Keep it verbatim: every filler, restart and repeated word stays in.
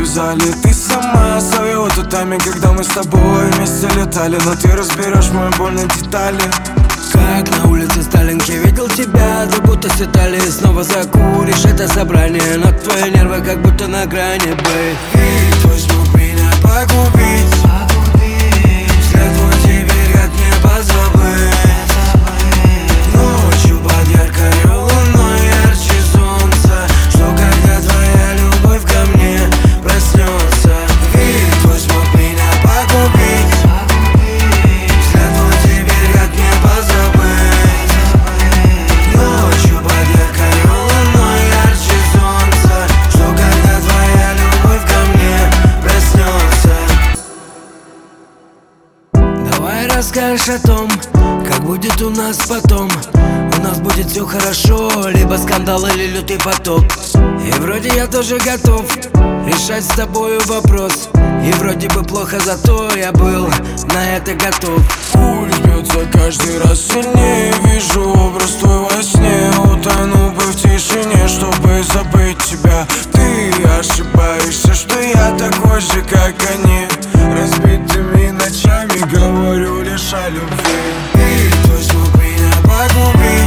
завязали. Ты сама словила тот тайминг, когда мы с тобой вместе летали. Но ты разберешь мою боль на детали. Как на улице Сталинки видел тебя, ты будто с Италии. Снова закуришь это собрание, но твои нервы как будто на грани, бэй. И твой смог меня погубить. Взгляд твой теперь как небо забыть. Ночью под яркой луной ярче солнца. Что когда твоя любовь ко мне проснется. И твой смог меня погубить. Взгляд твой теперь как небо забыть. Ночью под яркой луной ярче солнца. Что когда твоя любовь ко мне проснется. Давай расскажешь о том, как будет у нас потом. У нас будет все хорошо, либо скандал или лютый потоп. И вроде я тоже готов решать с тобою вопрос. И вроде бы плохо, зато я был на это готов. Пульс бьется каждый раз сильнее. Вижу образ твой во сне. Утону бы в тишине, чтобы забыть тебя. Ты ошибаешься, что я такой же, как они. Разбитыми ночами говорю лишь о любви. И твой смог меня погубить.